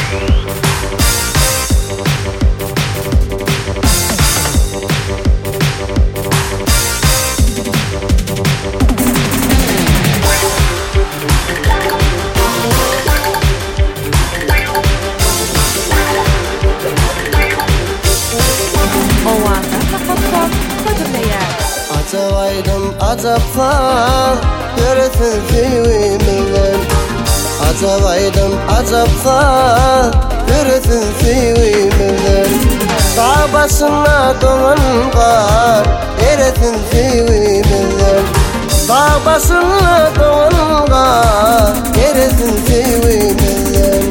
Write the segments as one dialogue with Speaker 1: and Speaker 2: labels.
Speaker 1: Acaydım acaba göresin sevimden. Acaydım acaba göresin sevimden. Dağ başına doğan kar eresin sevimden. Dağ başına doğan kar eresin sevimden.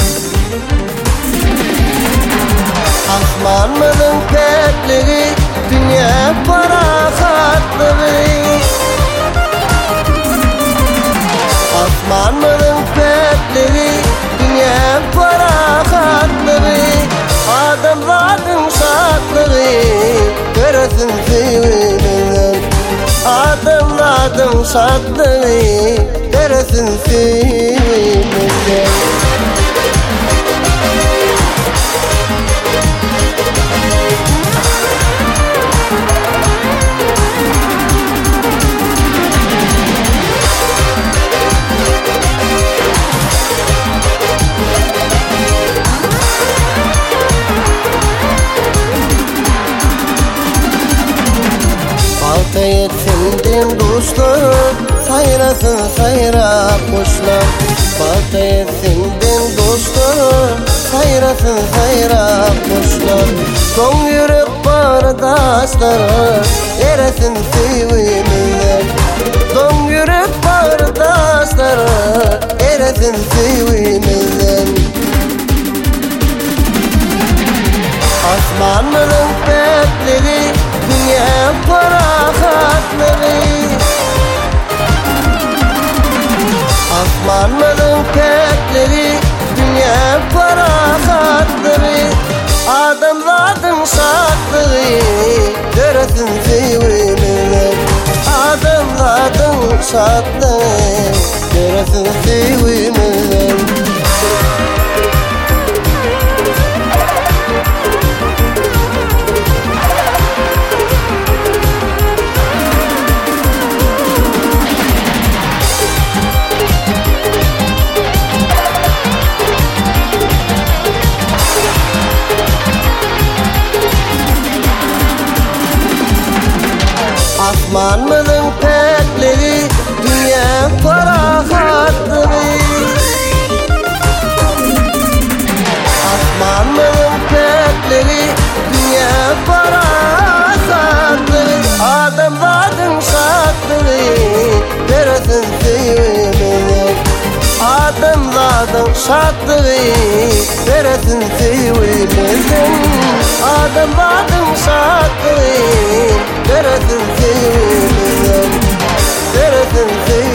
Speaker 1: Asman mıdın petliği dünya para katlığı. Asman mıdın petliği dünya para katlığı. Adamların şartlığı göresin sevimden. Adamların şartlığı göresin sevimden. Balta yetimdim dostum, sayrasın sayra kuşlar. Balta yetimdim dostum, sayrasın sayra kuşlar. Son yürek bardaşları eresin sevimden. Son yürek bardaşları eresin sevimden. Asmanların petleri dünya para katları. Asmanların petleri dünya para katları. Adamların şartları göresin sevimden. Adamların şartları göresin sevimden. Asman mıdın petleri dünya para katları. Asman mıdın petleri dünya para katları. Adamların şartları göresin sevimden. Adamların şartları göresin sevimden. Adamların şartları göresin sevimden. Göresin sevimden.